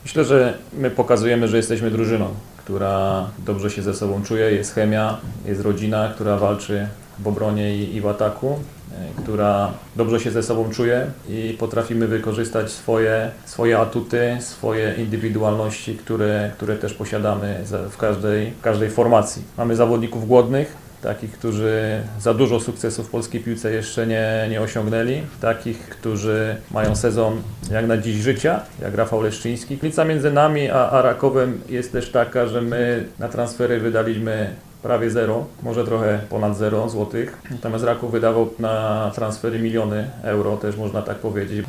Myślę, że my pokazujemy, że jesteśmy drużyną, która dobrze się ze sobą czuje, jest chemia, jest rodzina, która walczy w obronie i w ataku, która dobrze się ze sobą czuje i potrafimy wykorzystać swoje atuty, swoje indywidualności, które też posiadamy w każdej formacji. Mamy zawodników głodnych, takich, którzy za dużo sukcesów w polskiej piłce jeszcze nie osiągnęli, takich, którzy mają sezon jak na dziś życia, jak Rafał Leszczyński. Różnica między nami a Rakowem jest też taka, że my na transfery wydaliśmy prawie 0, może trochę ponad 0 złotych. Natomiast Raków wydawał na transfery miliony euro, też można tak powiedzieć.